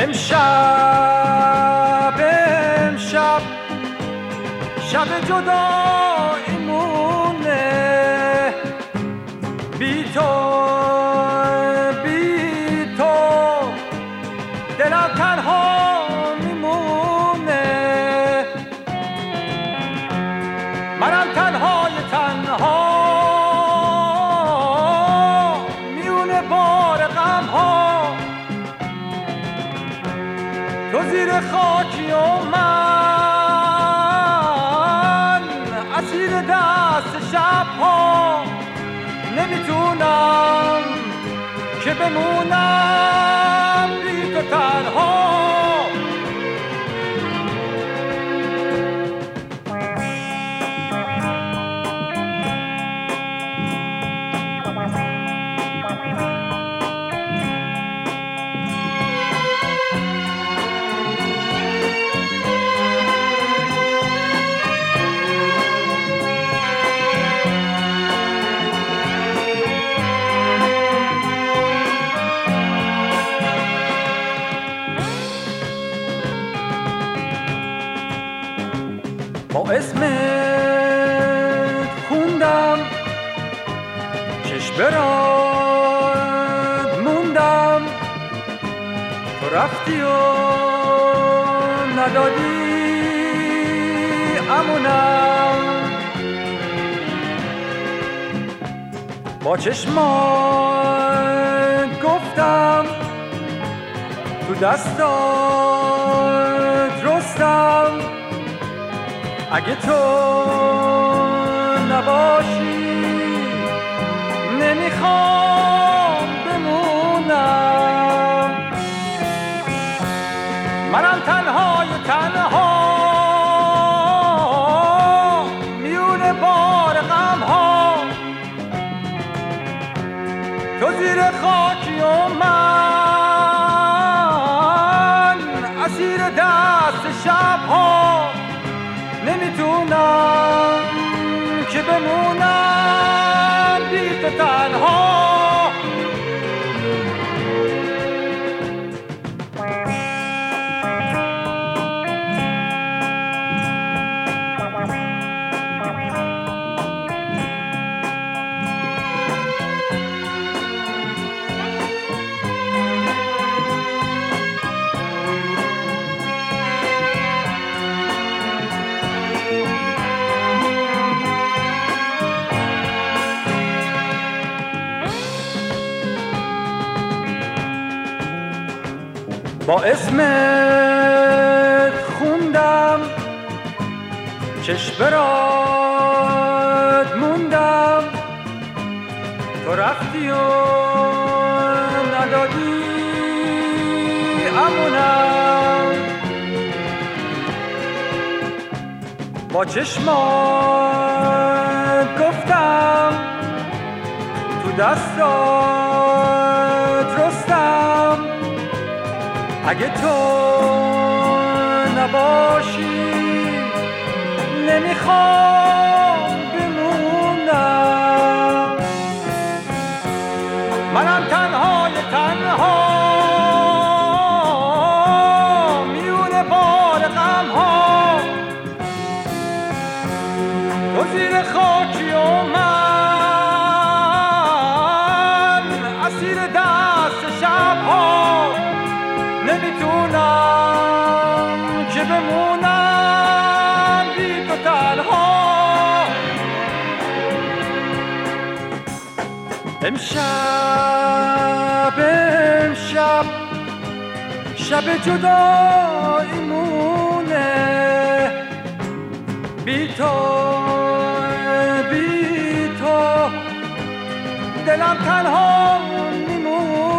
امشب شب جداییمونه، بی تو دلم تنها میمونه، منم تنها میونه بار غم ها، تو زیر خاکی و من اسیر دست شب ها، نمیتونم که بمونم بی تو تنها. با اسمت خوندم، چشم برات موندم، تو رفتی و ندادی امونم، با چشمات گفتم، تو دستات رستم، اگه تو نباشی نمیخوام بمونم، منم تنها میونه بار غم ها، تو زیر خاکی و من اسیر دست شب ها، نمیتونم که بمونم بی تو تنها. با اسمت خوندم، چشم برات موندم، تو رفتی و ندادی امونم، با چشمات گفتم، تو دستات رستم، اگه تو نباشی نمیخوام بمونم، منم تنها میونه بار غم ها، تو زیر خاکی و من اسیر دست شب ها، نمیتونم که بمونم بی تو تنها. امشب شب جداییمونه، بی تو دلم تنها میمونه،